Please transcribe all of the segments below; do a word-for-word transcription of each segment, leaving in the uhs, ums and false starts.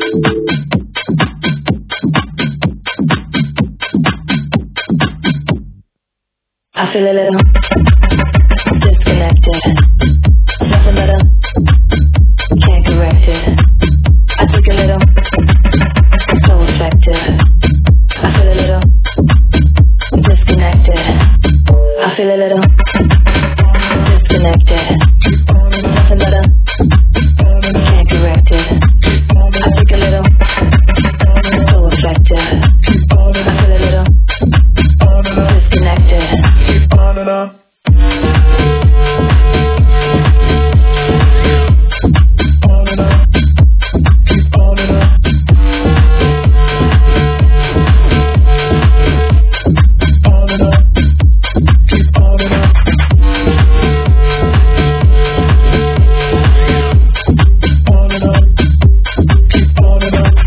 I feel a little disconnected. Nothing better, can't correct it. I take a little, so effective. I feel a little disconnected. I feel a little disconnected. Nothing better, can't correct it. I take a little, so effective. I feel a little disconnected. On and on. On and on. Keep on and on. On and on. Keep on and on. On and on. Keep on and on.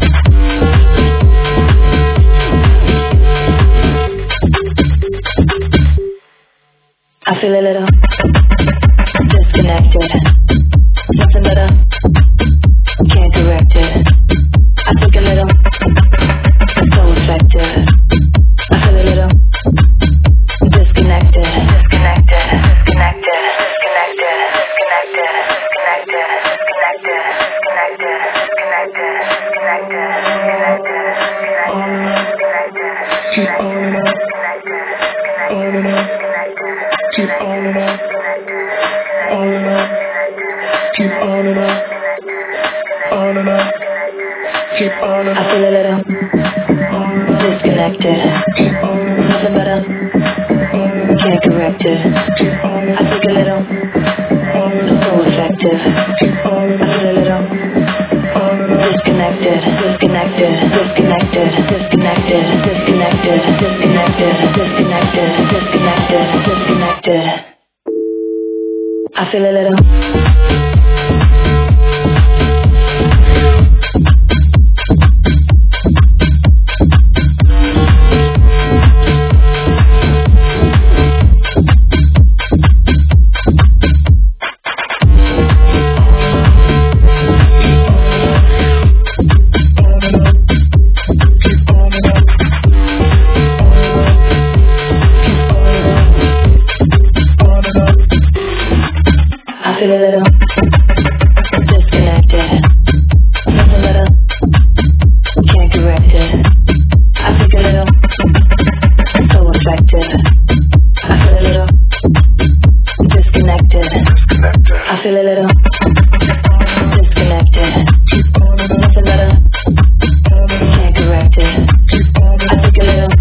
I feel a little disconnected. Nothing better, can't correct it. I take a little, so effective. I feel a little disconnected. Disconnected, disconnected, disconnected, disconnected, disconnected, disconnected, disconnected, disconnected, disconnected, disconnected, disconnected, Keep on and on. On and on. Keep on and on. On and on. Keep on and on. On and on. Keep on and on. I feel a little disconnected. Keep on and on. Nothing better, can't correct it. Keep on and I take a little, so effective. keep on and I feel a little on and on. disconnected, disconnected, disconnected, disconnected, disconnected, disconnected, disconnected, disconnected, disconnected. I feel a little I feel a little disconnected. Nothing better, can't correct it. I take a little, so effective. I feel a little disconnected. I feel a little disconnected. Nothing better, can't correct it. I take a little,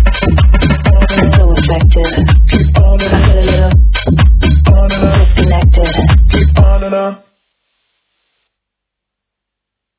so effective. I feel a little disconnected.